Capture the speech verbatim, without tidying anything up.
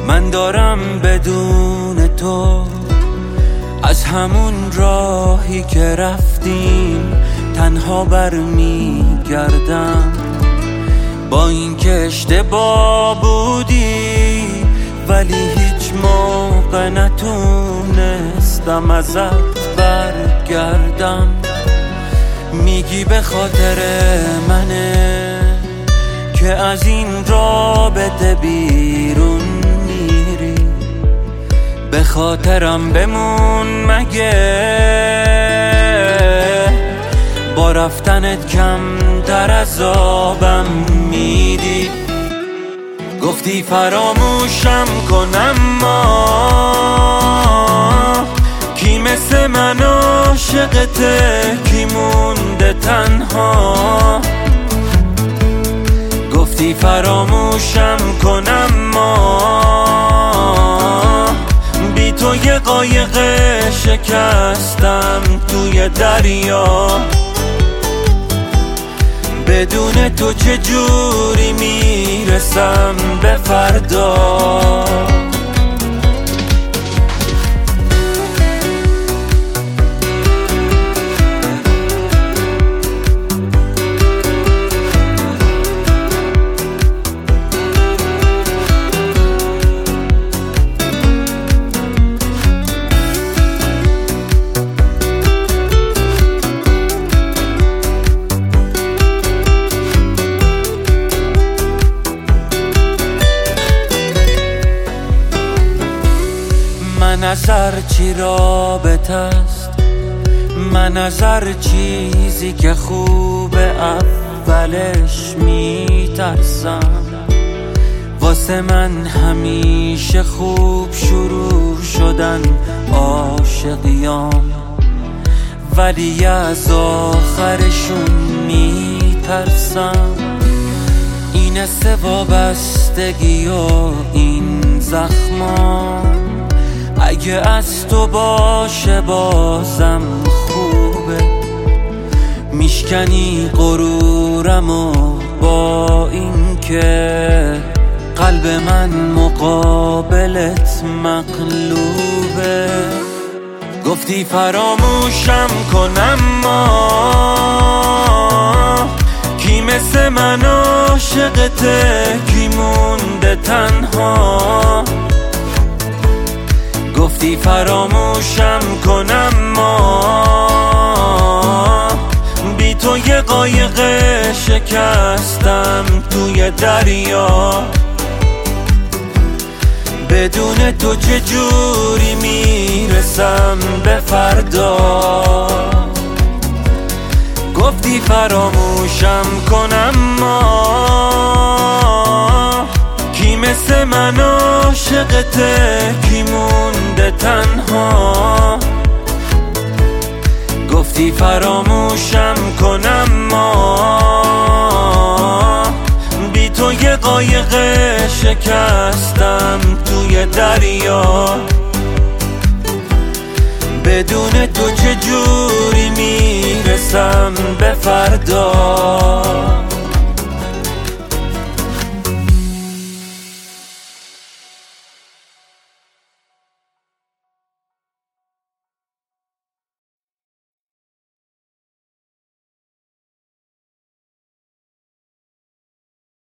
من دارم بدون تو از همون راهی که رفتیم تنها برمیگردم، با اینکه اشتباه بودی ولی هیچ موقع نتونستم ازت برگردم. میگی به خاطر منه که از این رابطه بیرون میری، به خاطرم بمون مگه با رفتنت کم در عذابم میدی. گفتی فراموشم کنم ما کی مثل من عاشقته، کی مونده تنها. گفتی فراموشم کنم ما بی تو یه قایق شکستم توی دریا، بدون تو چجوری میرسم به فردا. من از هر چی رابطه است، من از هر چیزی که خوبه اولش میترسم. واسه من همیشه خوب شروع شدن عاشقیام، ولی از آخرشون میترسم. این سه وابستگی و این زخما اگه از تو باشه بازم خوبه، میشکنی غرورم و با این که قلب من مقابلت مقلوبه. گفتی فراموشم کنم ما کی مثل من عاشقته، کی مونده تنها. گفتی فراموشم کنم ما بی تو یه قایق شکستم توی دریا، بدون تو چجوری میرسم به فردا. گفتی فراموشم کنم ما کی مثل من عاشقته، کی مونده تنها. گفتی فراموشم کنم ما بی تو یه قایق شکستم توی دریا، بدون تو چجوری میرسم به فردا.